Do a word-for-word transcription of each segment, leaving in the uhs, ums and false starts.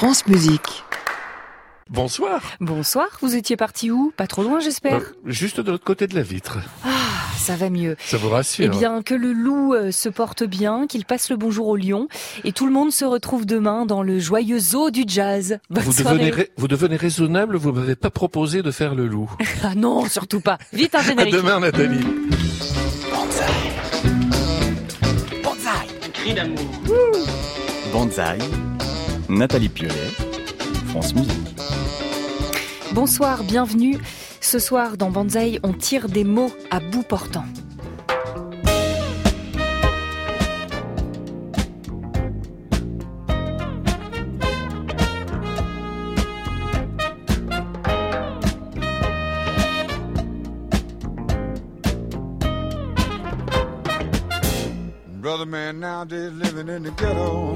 France Musique. Bonsoir. Bonsoir, vous étiez parti où? Pas trop loin, j'espère. Euh, juste de l'autre côté de la vitre. Ah, ça va mieux. Ça vous rassure. Eh bien, que le loup euh, se porte bien, qu'il passe le bonjour au lion, et tout le monde se retrouve demain dans le joyeux zoo du jazz. Bonne Vous soirée. devenez, ra- vous devenez raisonnable, vous m'avez pas proposé de faire le loup. Ah non, surtout pas. Vite un À générique. demain, Nathalie. Cri d'amour. Banzai, Nathalie Piolet, France Musique. Bonsoir, bienvenue. Ce soir, dans Banzai, on tire des mots à bout portant. Brother man nowadays living in the ghetto,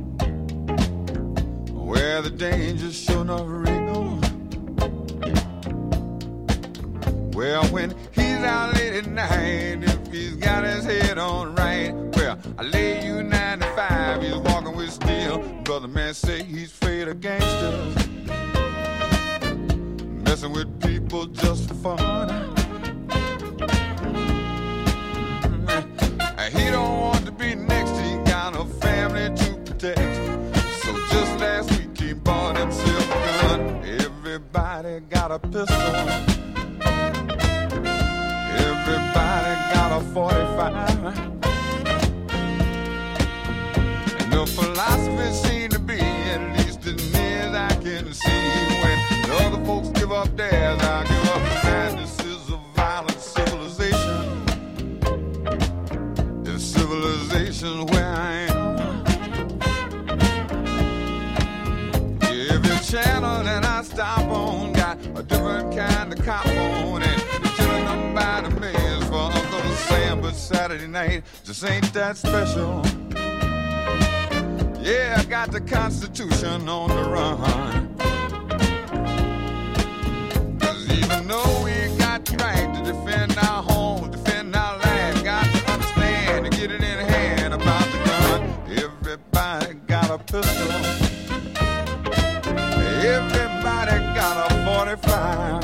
where the danger's sure enough real. Well, when he's out late at night, if he's got his head on right, well, I lay you nine to five, he's walking with steel. Brother man say he's afraid of gangsters, messing with people just for fun. He don't want to be next, he got a family to protect. So just last week he bought himself a gun. Everybody got a pistol, everybody got a forty-five. And the philosophy seemed to be, at least as near as I can see, when the other folks give up theirs, I give up mine. This is a violent civilization, civilization where I am. Every channel that I stop on got a different kind of cop on it. They're killing them by the millions for Uncle Sam, but Saturday night just ain't that special. Yeah, I got the Constitution on the run. 'Cause even though we got the right to defend our home, defend our land, got to understand to get it in hand about the gun. Everybody got a pistol, everybody got a forty-five.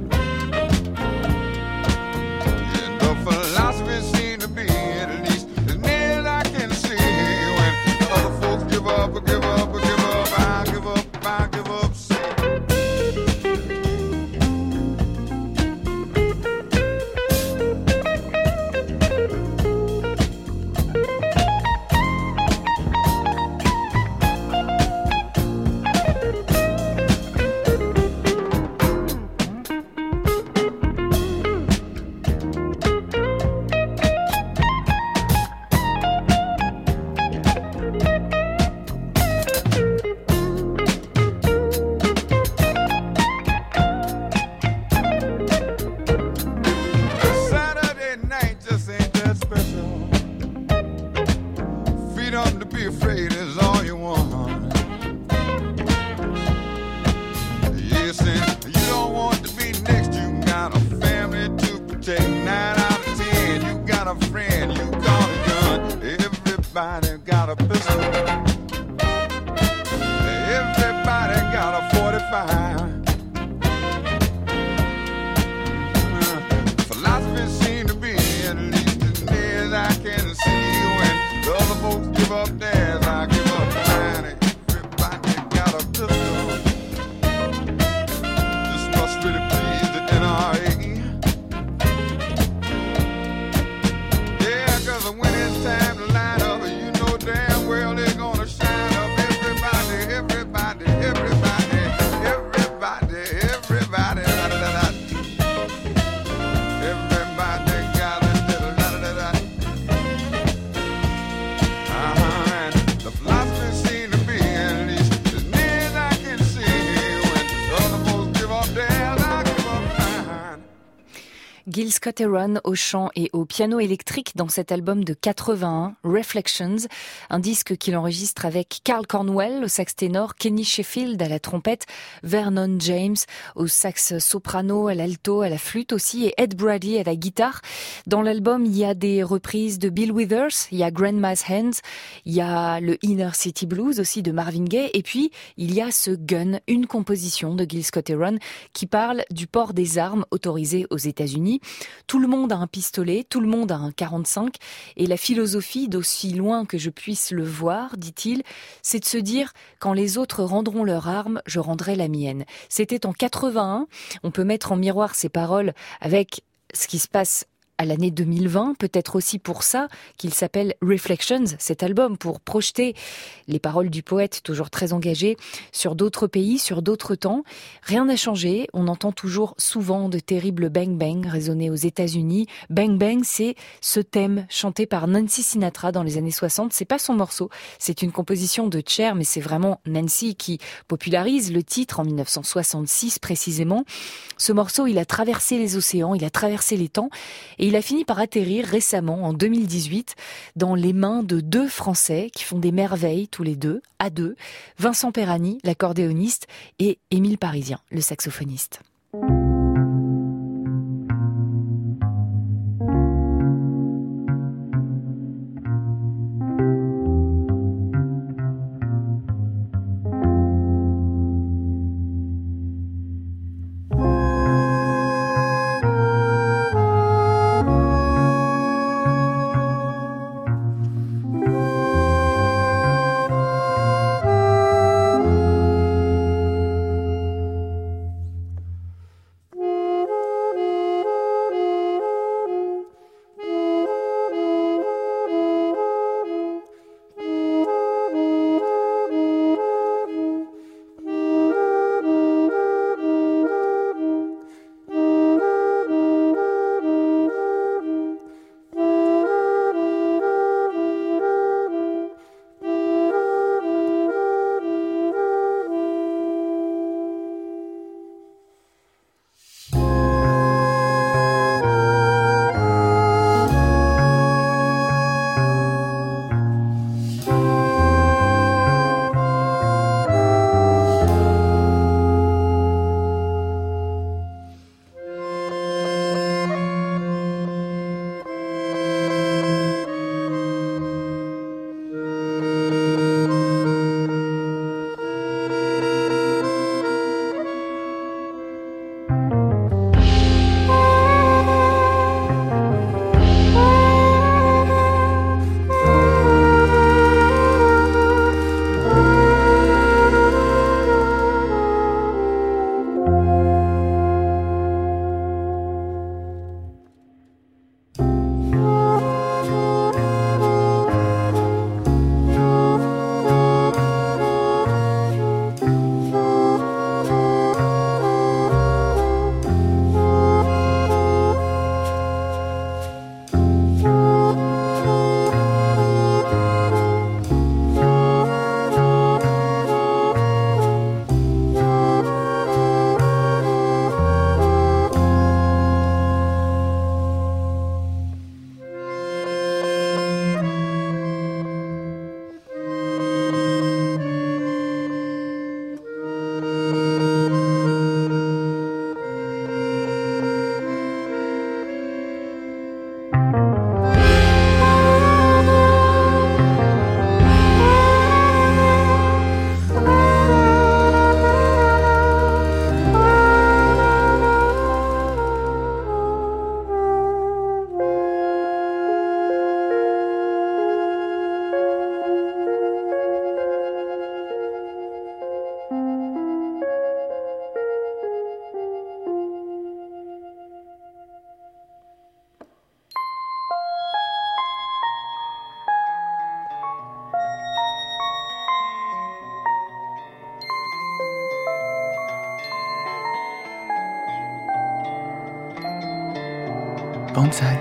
And the philosophy seems to be, at least as near as I can see, when the other folks give up, give up, give up, I give up, I give up. Everybody, everybody, everybody Gil Scott-Heron au chant et au piano électrique dans cet album de quatre-vingt-un, Reflections, un disque qu'il enregistre avec Carl Cornwell au sax ténor, Kenny Sheffield à la trompette, Vernon James au sax soprano, à l'alto, à la flûte aussi, et Ed Brady à la guitare. Dans l'album, il y a des reprises de Bill Withers, il y a Grandma's Hands, il y a le Inner City Blues aussi de Marvin Gaye, et puis il y a ce Gun, une composition de Gil Scott-Heron qui parle du port des armes autorisées aux États-Unis. Tout le monde a un pistolet, tout le monde a un quarante-cinq, et la philosophie, d'aussi loin que je puisse le voir, dit-il, c'est de se dire, quand les autres rendront leur arme, je rendrai la mienne. C'était en quatre-vingt-un, on peut mettre en miroir ces paroles avec ce qui se passe à l'année deux mille vingt, peut-être aussi pour ça qu'il s'appelle Reflections, cet album, pour projeter les paroles du poète, toujours très engagé, sur d'autres pays, sur d'autres temps. Rien n'a changé, on entend toujours souvent de terribles bang-bang résonner aux États-Unis. Bang-bang, c'est ce thème chanté par Nancy Sinatra dans les années soixante. C'est pas son morceau, c'est une composition de Cher, mais c'est vraiment Nancy qui popularise le titre en mille neuf cent soixante-six précisément. Ce morceau, il a traversé les océans, il a traversé les temps, et il a fini par atterrir récemment, en deux mille dix-huit, dans les mains de deux Français qui font des merveilles tous les deux, à deux, Vincent Perani, l'accordéoniste, et Émile Parisien, le saxophoniste. Banzai.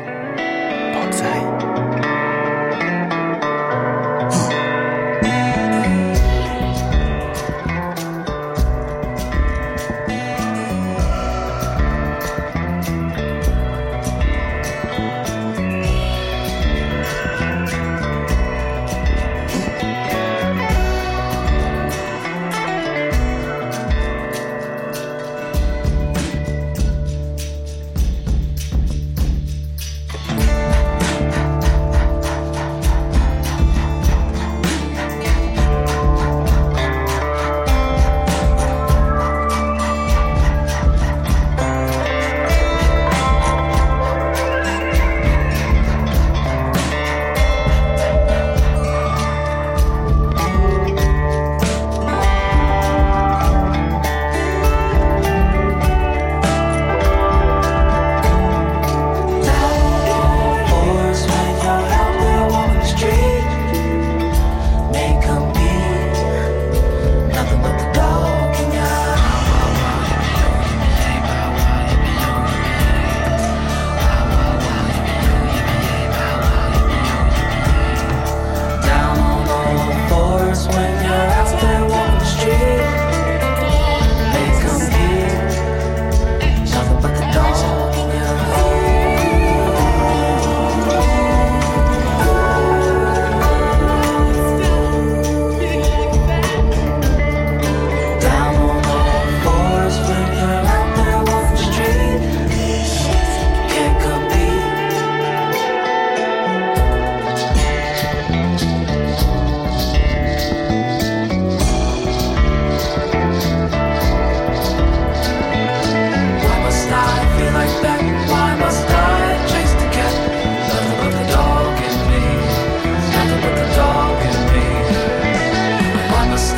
Banzai.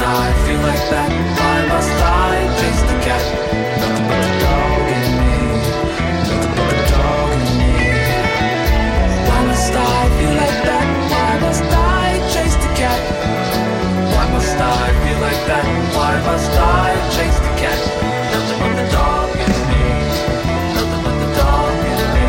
I feel like that? Why must I chase the cat? Nothing but the dog in me. Nothing but the dog in me. Why must I feel like that? Why must I chase the cat? Why must I feel like that? Why must I chase the cat? Nothing but the dog in me. Nothing but the dog in me.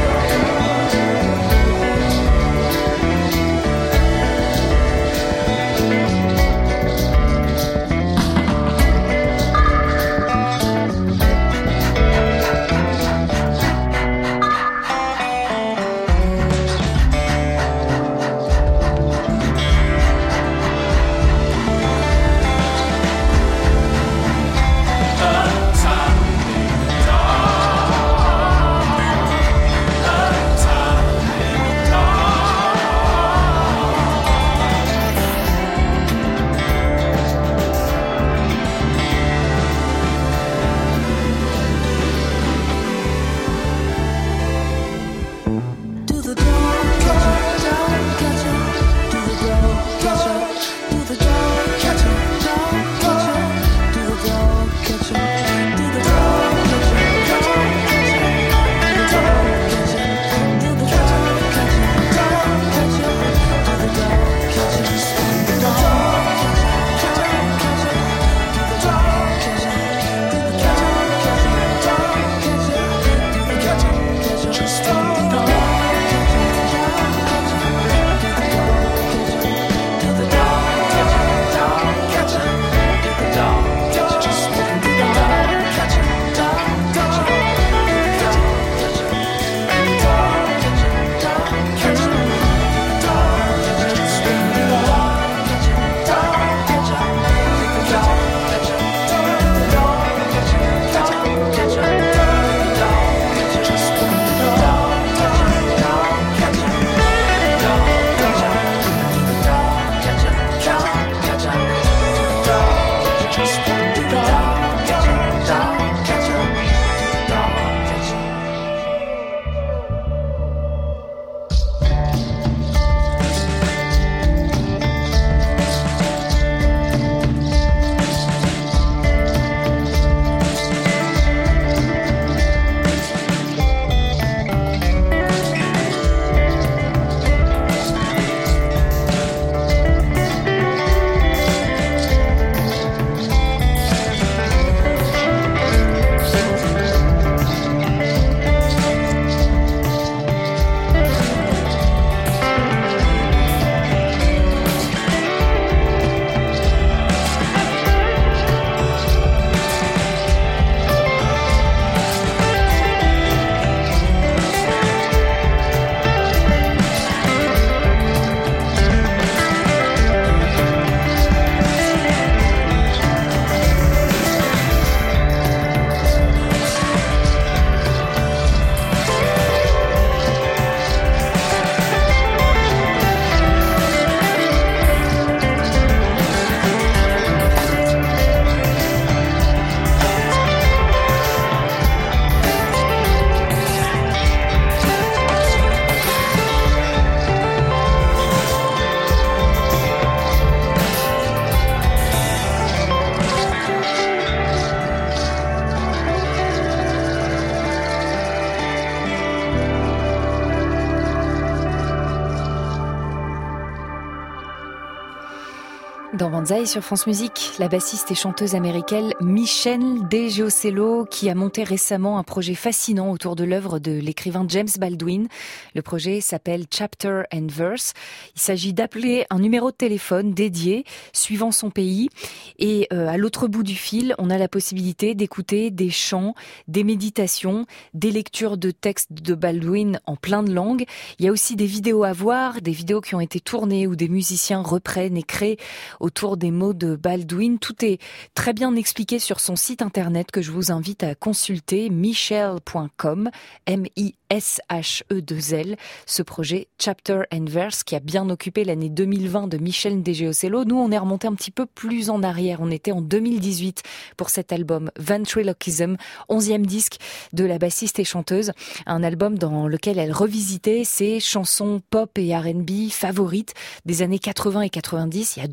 Dans Banzai sur France Musique, la bassiste et chanteuse américaine Michelle DeGiocello qui a monté récemment un projet fascinant autour de l'œuvre de l'écrivain James Baldwin. Le projet s'appelle Chapter and Verse. Il s'agit d'appeler un numéro de téléphone dédié suivant son pays. Et euh, à l'autre bout du fil, on a la possibilité d'écouter des chants, des méditations, des lectures de textes de Baldwin en plein de langues. Il y a aussi des vidéos à voir, des vidéos qui ont été tournées où des musiciens reprennent et créent autour des mots de Baldwin. Tout est très bien expliqué sur son site internet que je vous invite à consulter, michelle point com, M I S H E deux L, ce projet Chapter and Verse qui a bien occupé l'année deux mille vingt de Michelle DeGiocello. Nous, on est remonté un petit peu plus en arrière. On était en deux mille dix-huit pour cet album Ventriloquism, onzième disque de la bassiste et chanteuse. Un album dans lequel elle revisitait ses chansons pop et R and B favorites des années quatre-vingts et quatre-vingt-dix. Il y a donc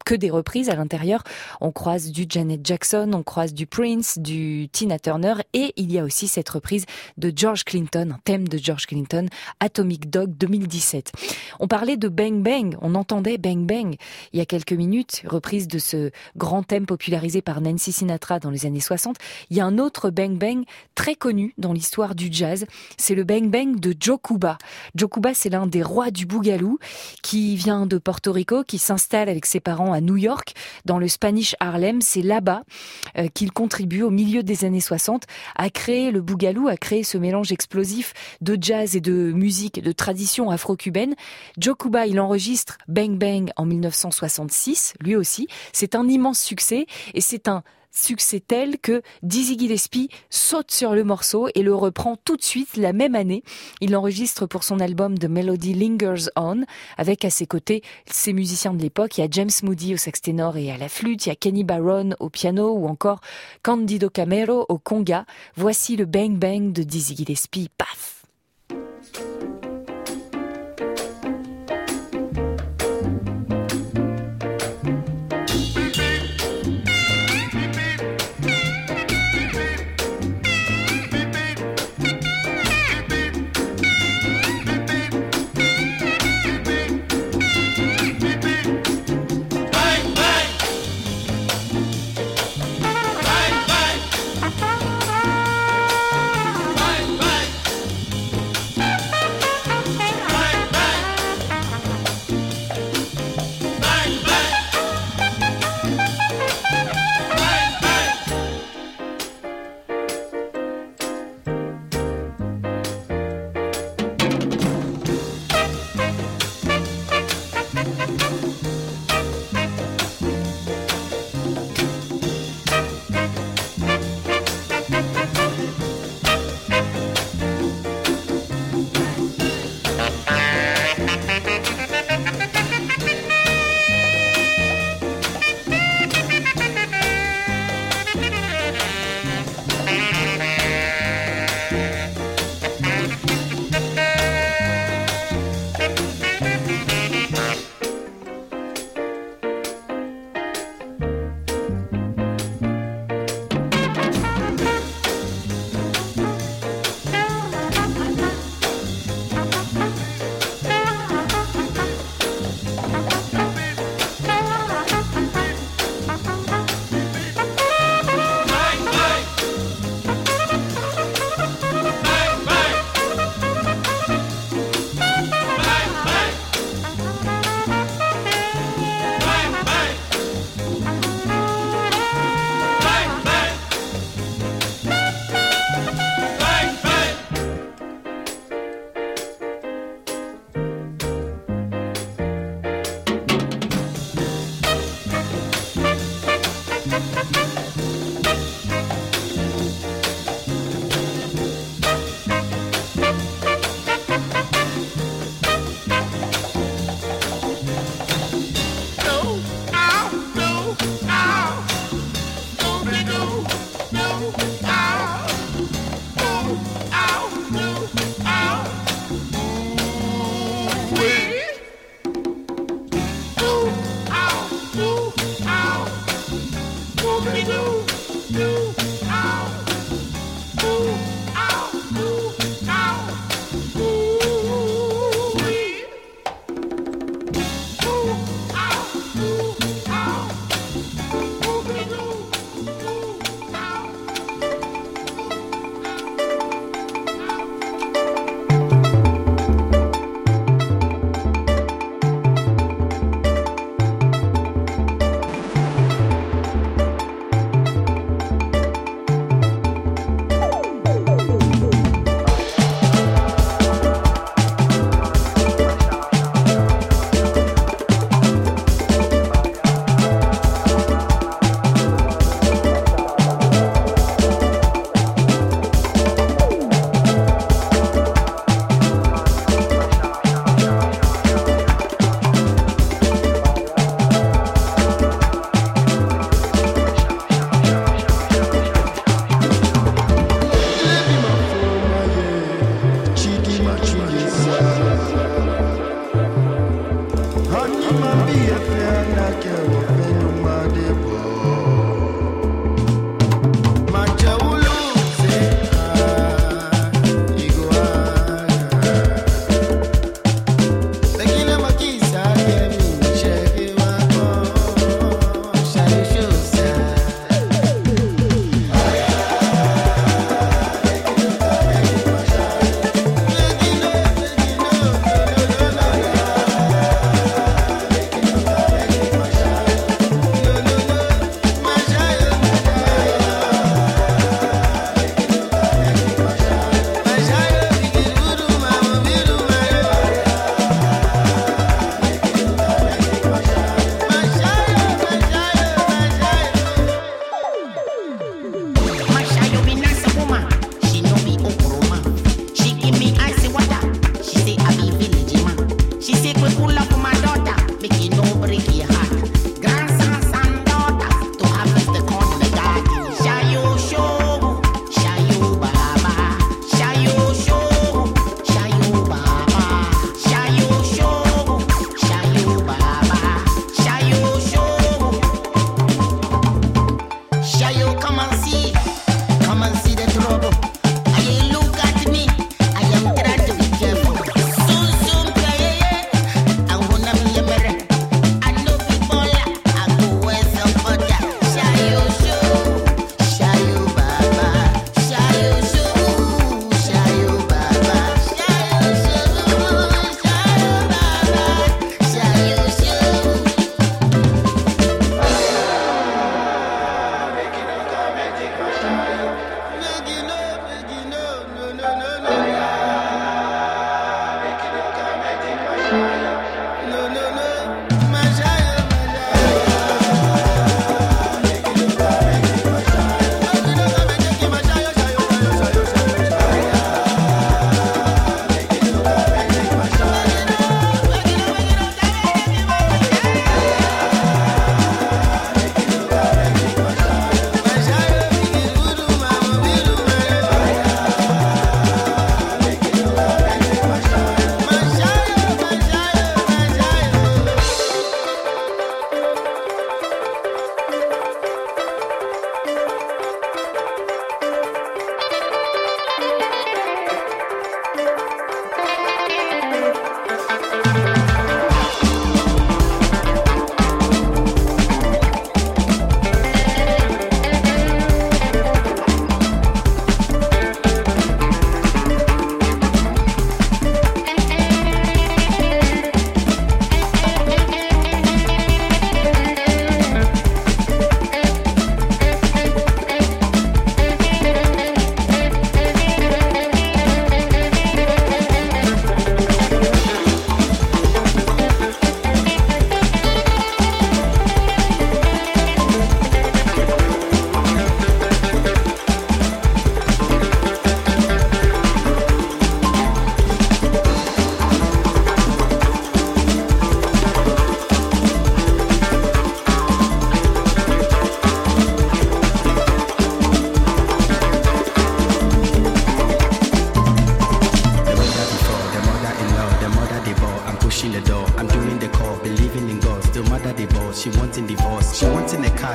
que des reprises à l'intérieur. On croise du Janet Jackson, on croise du Prince, du Tina Turner et il y a aussi cette reprise de George Clinton, un thème de George Clinton, Atomic Dog deux mille dix-sept. On parlait de Bang Bang, on entendait Bang Bang il y a quelques minutes, reprise de ce grand thème popularisé par Nancy Sinatra dans les années soixante. Il y a un autre Bang Bang très connu dans l'histoire du jazz, c'est le Bang Bang de Joe Cuba. Joe Cuba, c'est l'un des rois du boogaloo qui vient de Porto Rico, qui s'installe avec ses parents à New York, dans le Spanish Harlem. C'est là-bas euh, qu'il contribue au milieu des années soixante à créer le boogaloo, à créer ce mélange explosif de jazz et de musique, de tradition afro-cubaine. Joe Cuba, il enregistre Bang Bang en mille neuf cent soixante-six, lui aussi. C'est un immense succès et c'est un succès tel que Dizzy Gillespie saute sur le morceau et le reprend tout de suite la même année. Il l'enregistre pour son album The Melody Lingers On, avec à ses côtés ses musiciens de l'époque. Il y a James Moody au sax ténor et à la flûte, il y a Kenny Barron au piano ou encore Candido Camero au conga. Voici le Bang Bang de Dizzy Gillespie. Paf!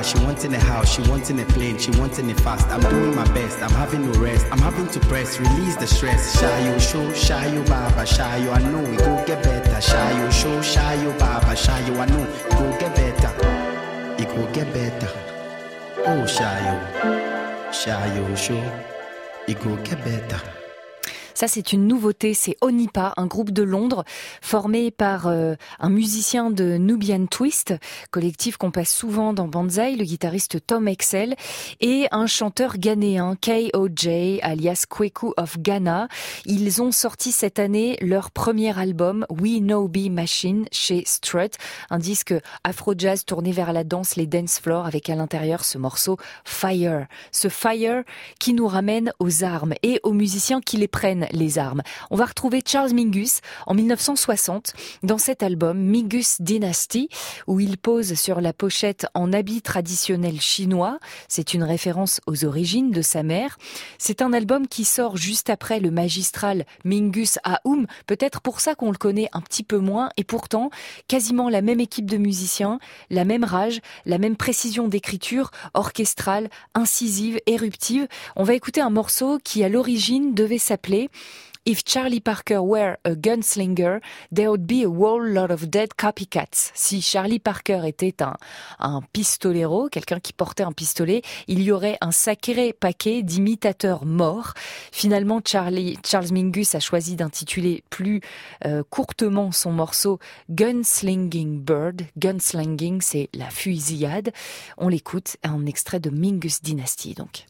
car, she wanting a house, she wanting a plane, she wanting it fast. I'm doing my best, I'm having no rest. I'm having to press, release the stress. Shayo show, shayo baba, shayo I know it go get better. Shayo show, shayo baba, shayo I know it go get better. It go get better. Oh shayo, shayo show, it go get better. Ça, c'est une nouveauté, c'est Onipa, un groupe de Londres formé par euh, un musicien de Nubian Twist, collectif qu'on passe souvent dans Banzai, le guitariste Tom Excel, et un chanteur ghanéen, K O J, alias Kweku of Ghana. Ils ont sorti cette année leur premier album, We Know Be Machine, chez Strut, un disque afro-jazz tourné vers la danse, les dance floors, avec à l'intérieur ce morceau Fire. Ce Fire qui nous ramène aux armes et aux musiciens qui les prennent, les armes. On va retrouver Charles Mingus en mille neuf cent soixante dans cet album Mingus Dynasty où il pose sur la pochette en habit traditionnel chinois. C'est une référence aux origines de sa mère. C'est un album qui sort juste après le magistral Mingus Aoum, peut-être pour ça qu'on le connaît un petit peu moins et pourtant quasiment la même équipe de musiciens, la même rage, la même précision d'écriture orchestrale, incisive, éruptive. On va écouter un morceau qui à l'origine devait s'appeler If Charlie Parker were a gunslinger, there would be a whole lot of dead copycats. Si Charlie Parker était un, un pistolero, quelqu'un qui portait un pistolet, il y aurait un sacré paquet d'imitateurs morts. Finalement, Charlie, Charles Mingus a choisi d'intituler plus euh, courtement son morceau Gunslinging Bird. Gunslinging, c'est la fusillade. On l'écoute, un extrait de Mingus Dynasty, donc.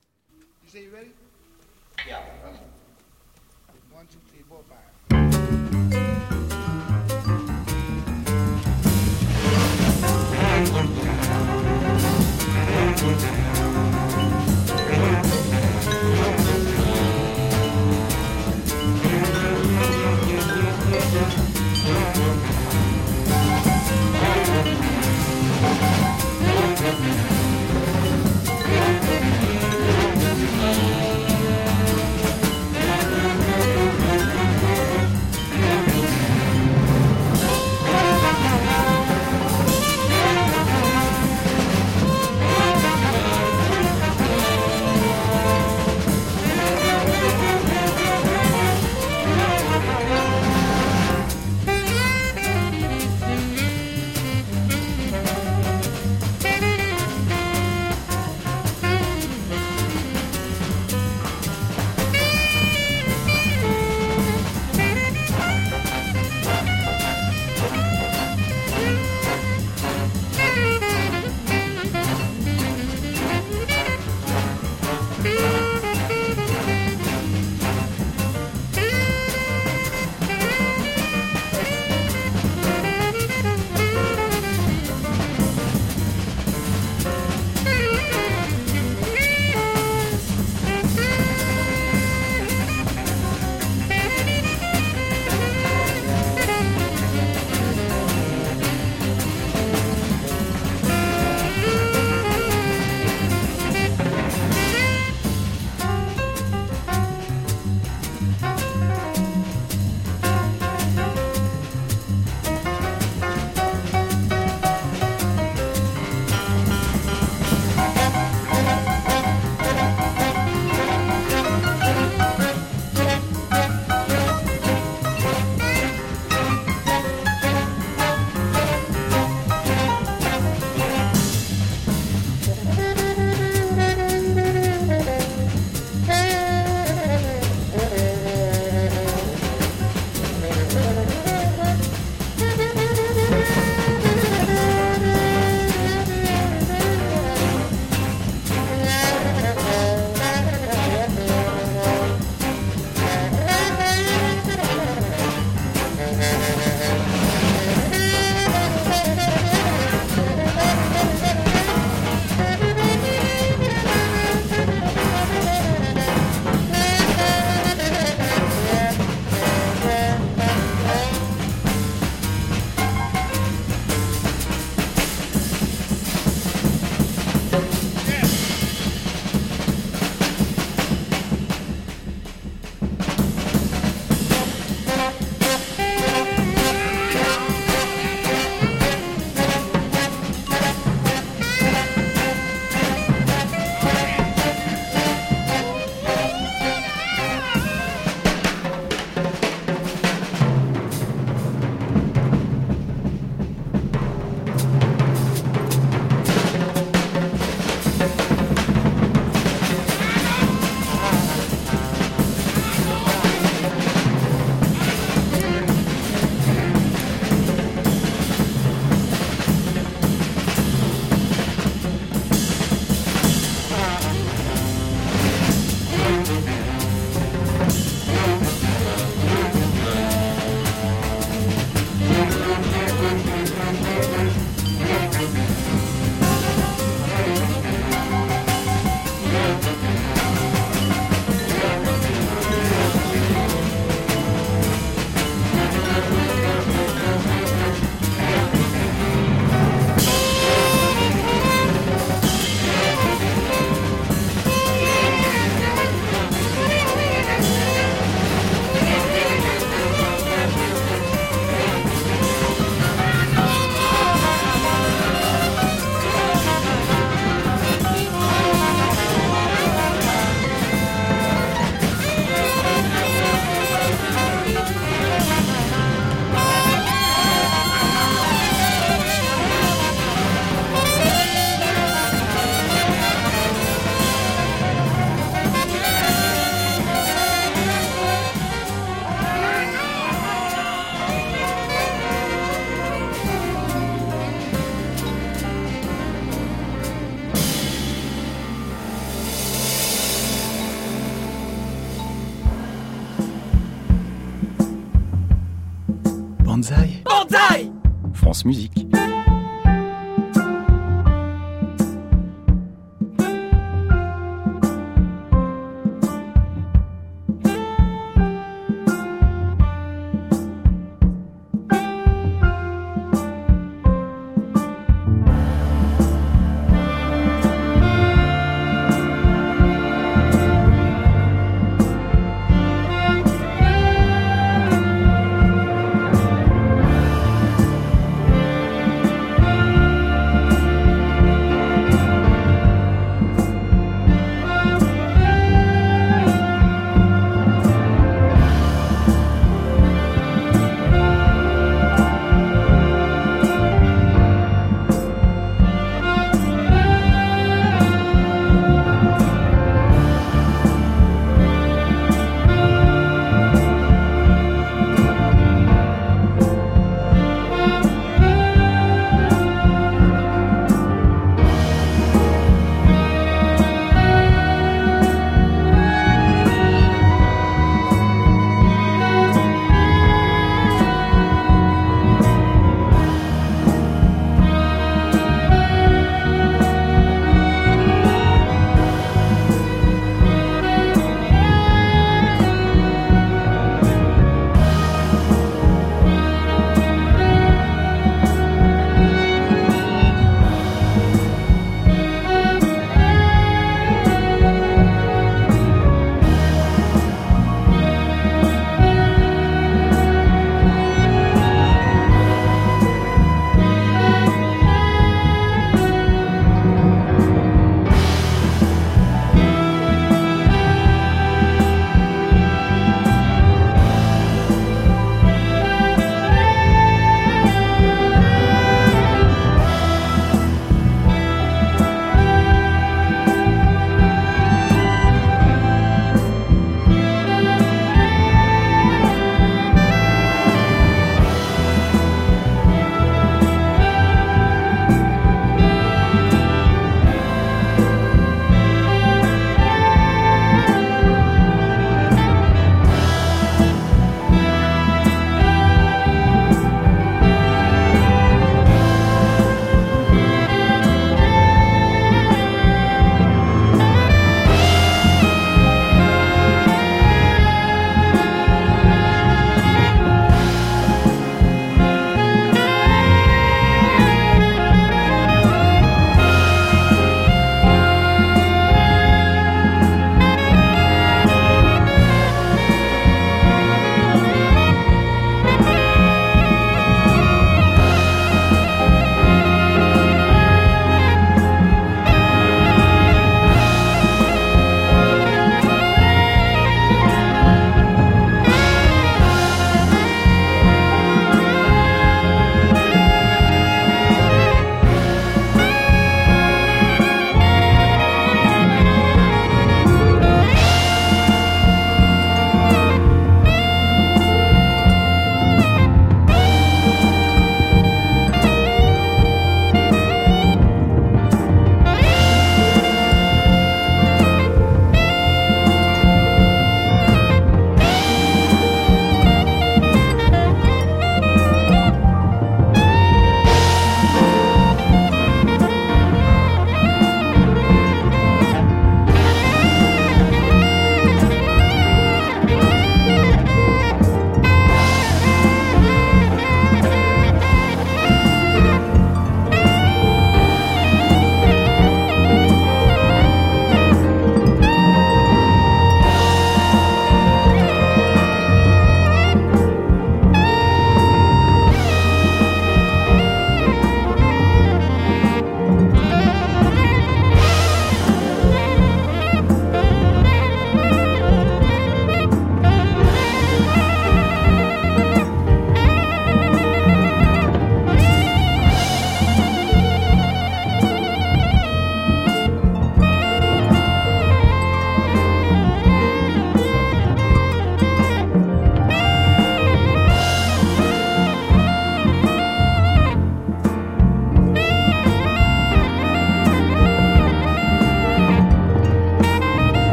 Banzai. Banzai. France Musique.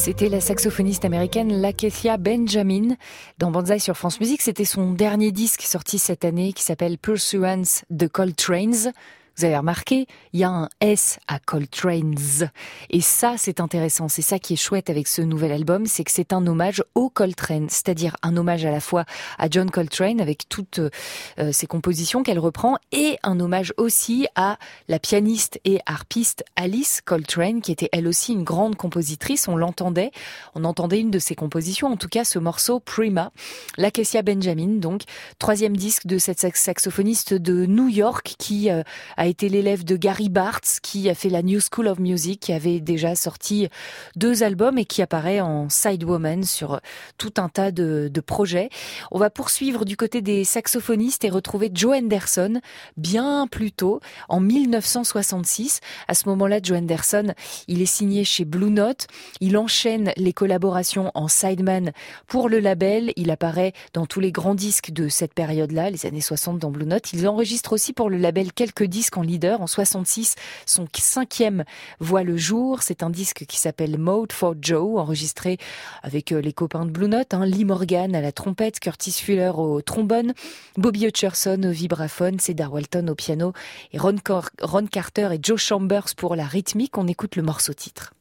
C'était la saxophoniste américaine Lakecia Benjamin dans Banzai sur France Musique. C'était son dernier disque sorti cette année qui s'appelle Pursuance de Coltrane's. Vous avez remarqué, il y a un S à Coltrane's. Et ça, c'est intéressant. C'est ça qui est chouette avec ce nouvel album, c'est que c'est un hommage au Coltrane. C'est-à-dire un hommage à la fois à John Coltrane avec toutes euh, ses compositions qu'elle reprend et un hommage aussi à la pianiste et harpiste Alice Coltrane qui était elle aussi une grande compositrice. On l'entendait, on entendait une de ses compositions, en tout cas ce morceau Prima. Lakecia Benjamin, donc, troisième disque de cette saxophoniste de New York qui euh, a été l'élève de Gary Bartz, qui a fait la New School of Music, qui avait déjà sorti deux albums et qui apparaît en Sidewoman sur tout un tas de, de projets. On va poursuivre du côté des saxophonistes et retrouver Joe Henderson bien plus tôt, en mille neuf cent soixante-six. À ce moment-là, Joe Henderson, il est signé chez Blue Note. Il enchaîne les collaborations en sideman pour le label. Il apparaît dans tous les grands disques de cette période-là, les années soixante dans Blue Note. Il enregistre aussi pour le label quelques disques en leader. En soixante-six, son cinquième voit le jour. C'est un disque qui s'appelle Mode for Joe, enregistré avec les copains de Blue Note, hein, Lee Morgan à la trompette, Curtis Fuller au trombone, Bobby Hutcherson au vibraphone, Cedar Walton au piano et Ron, Cor- Ron Carter et Joe Chambers pour la rythmique. On écoute le morceau titre.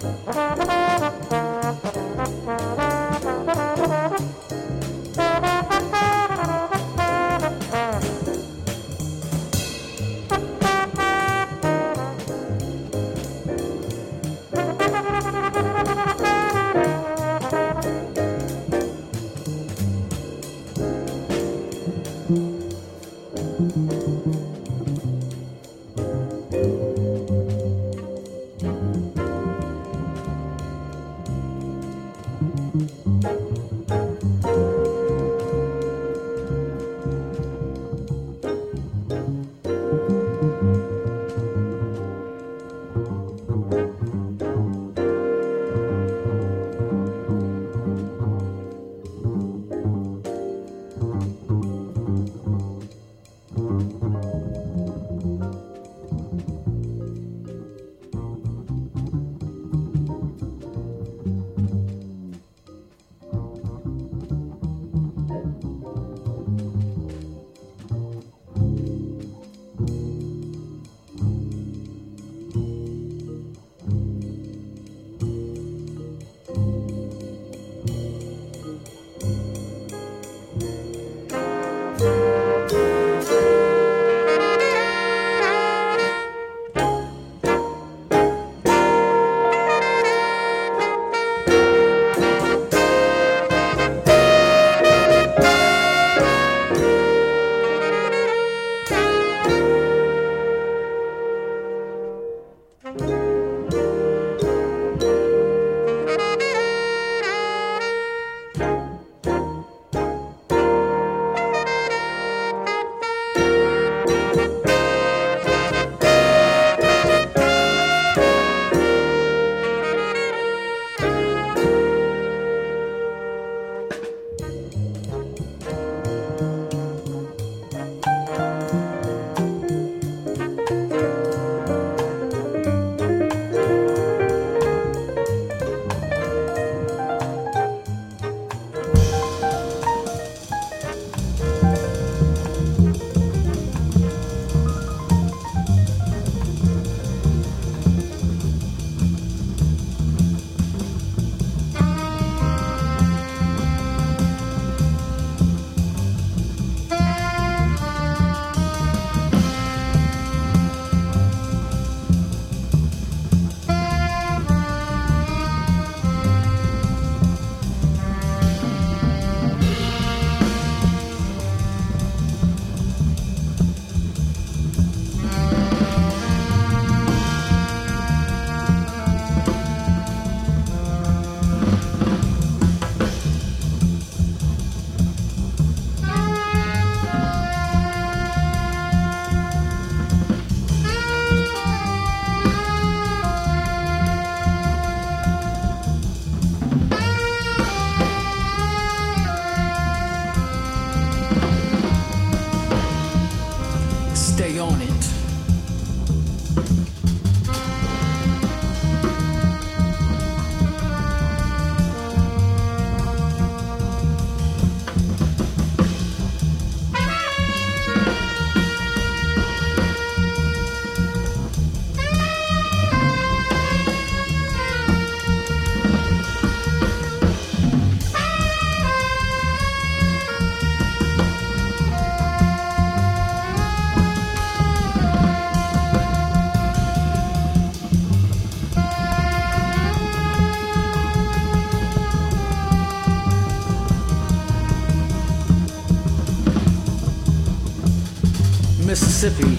Mississippi,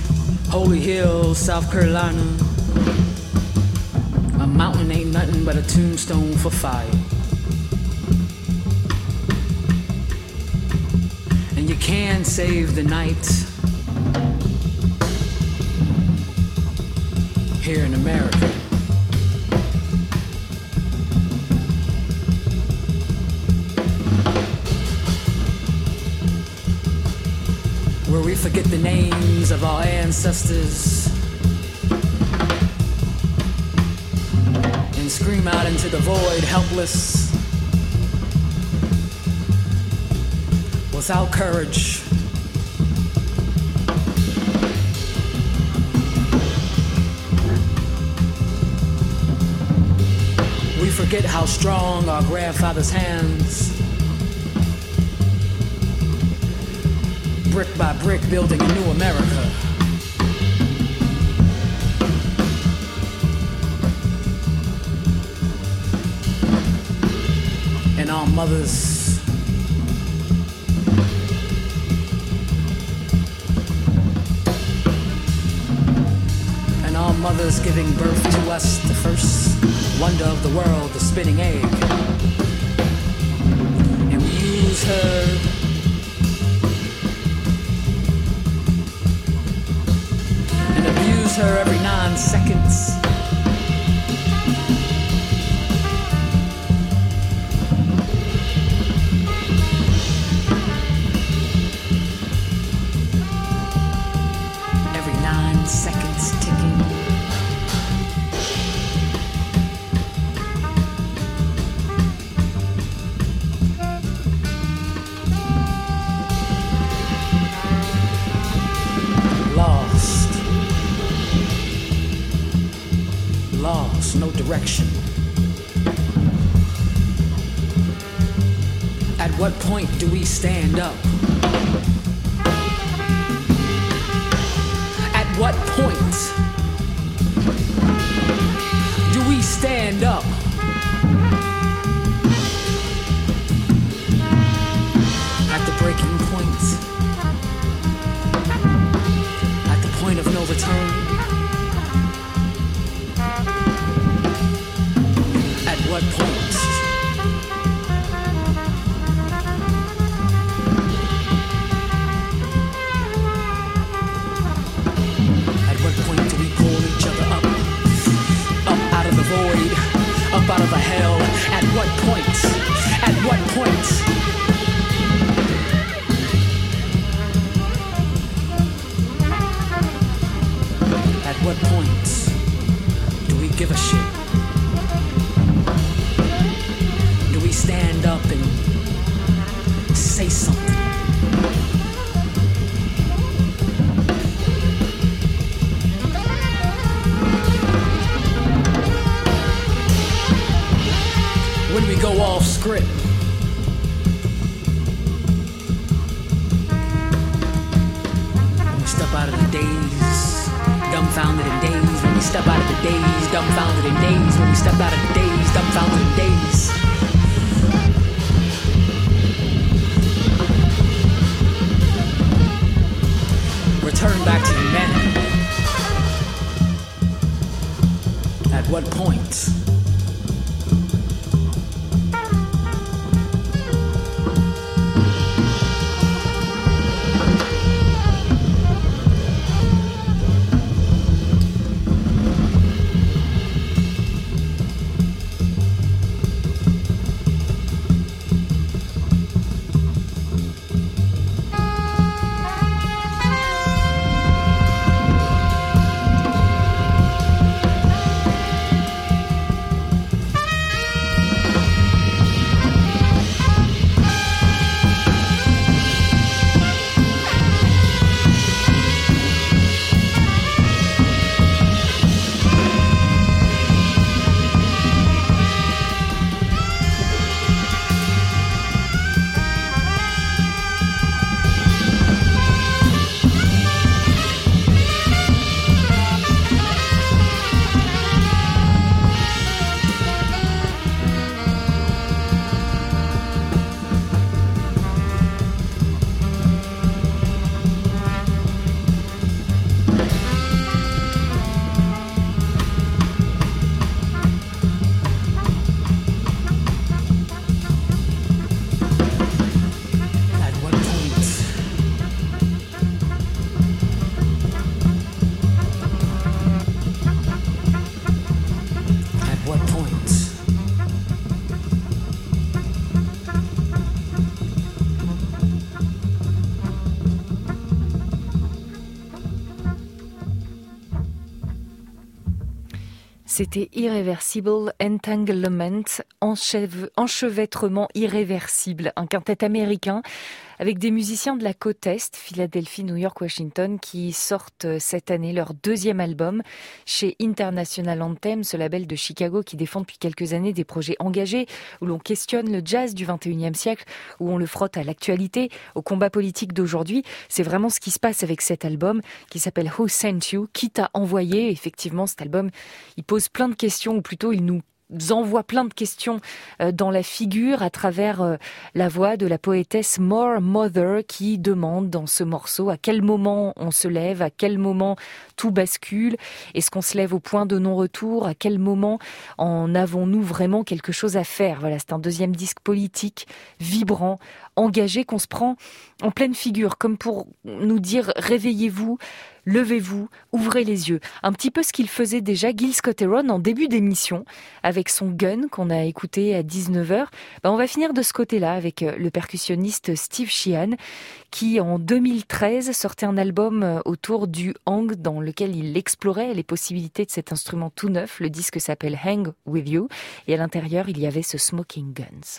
Holy Hill, South Carolina. A mountain ain't nothing but a tombstone for fire. And you can save the night here in America. Where we forget the names of our ancestors and scream out into the void, helpless, without courage. forget how strong our grandfather's hands, brick by brick, building a new America. And our mothers, and our mothers giving birth to us, the first wonder of the world, the spinning egg. And we use her and abuse her every nine seconds. Every nine seconds ticking. No direction. At what point do we stand up? At what point do we stand up? At the breaking point. At the point of no return. What point? At what point do we pull each other up? Up out of the void, up out of the hell. At what point? At what point? At what point do we give a shit? Stand up and say something. When we go off script, when we step out of the daze, dumbfounded in daze. When we step out of the daze, dumbfounded in daze. When we step out of the daze, dumbfounded in daze. Return back to humanity. At what point? C'était Irreversible Entanglement, enchève, enchevêtrement irréversible, un quintet américain avec des musiciens de la côte Est, Philadelphie, New York, Washington, qui sortent cette année leur deuxième album chez International Anthem, ce label de Chicago qui défend depuis quelques années des projets engagés, où l'on questionne le jazz du vingt et unième siècle, où on le frotte à l'actualité, au combat politique d'aujourd'hui. C'est vraiment ce qui se passe avec cet album qui s'appelle Who Sent You, qui t'a envoyé. Effectivement, cet album, il pose plein de questions, ou plutôt il nous envoie plein de questions dans la figure à travers la voix de la poétesse More Mother qui demande dans ce morceau à quel moment on se lève, à quel moment tout bascule, est-ce qu'on se lève au point de non-retour, à quel moment en avons-nous vraiment quelque chose à faire. Voilà, c'est un deuxième disque politique, vibrant, engagé, qu'on se prend en pleine figure, comme pour nous dire réveillez-vous, levez-vous, ouvrez les yeux. Un petit peu ce qu'il faisait déjà Gil Scott-Heron en début d'émission avec son Gun qu'on a écouté à dix-neuf heures. Ben, on va finir de ce côté-là avec le percussionniste Steve Sheehan qui en deux mille treize sortait un album autour du hang dans lequel il explorait les possibilités de cet instrument tout neuf. Le disque s'appelle Hang With You et à l'intérieur il y avait ce Smoking Guns.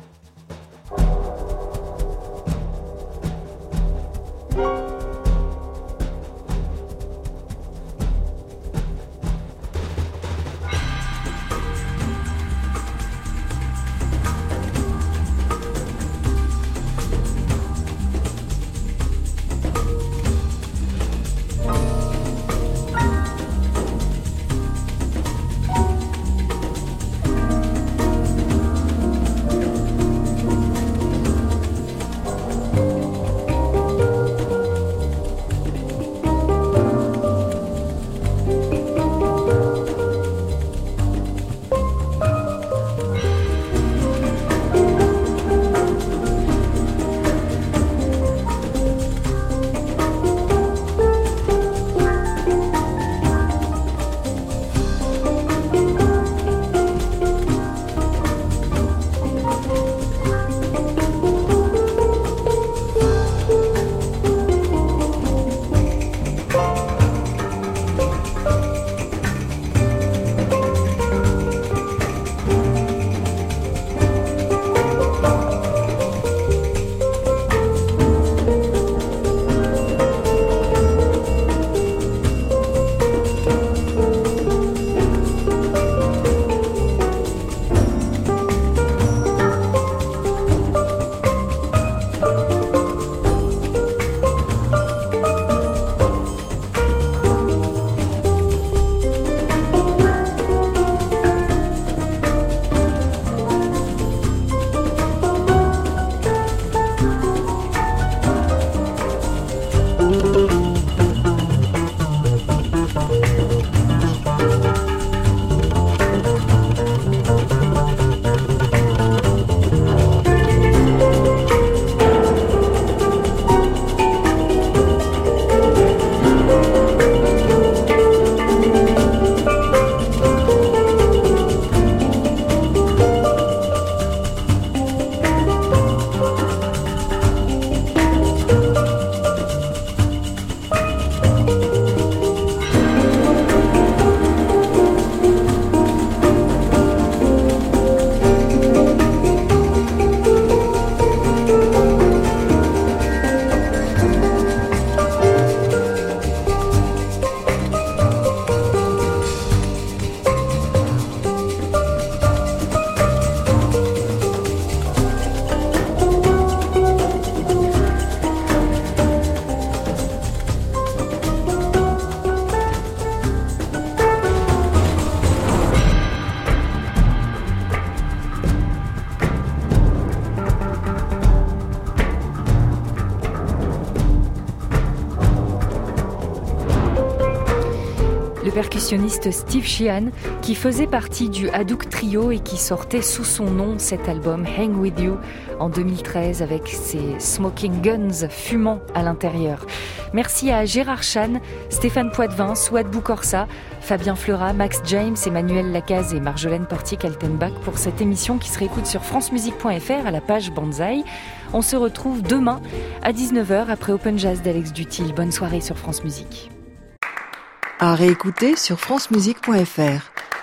Le percussionniste Steve Sheehan, qui faisait partie du Haddouk Trio et qui sortait sous son nom cet album Hang With You en deux mille treize avec ses Smoking Guns fumant à l'intérieur. Merci à Gérard Chan, Stéphane Poitvin, Souad Boukorsa, Fabien Fleurat, Max James, Emmanuel Lacaze et Marjolaine Portier-Kaltenbach pour cette émission qui se réécoute sur francemusique point f r à la page Banzai. On se retrouve demain à dix-neuf heures après Open Jazz d'Alex Dutil. Bonne soirée sur France Musique. À réécouter sur francemusique point f r.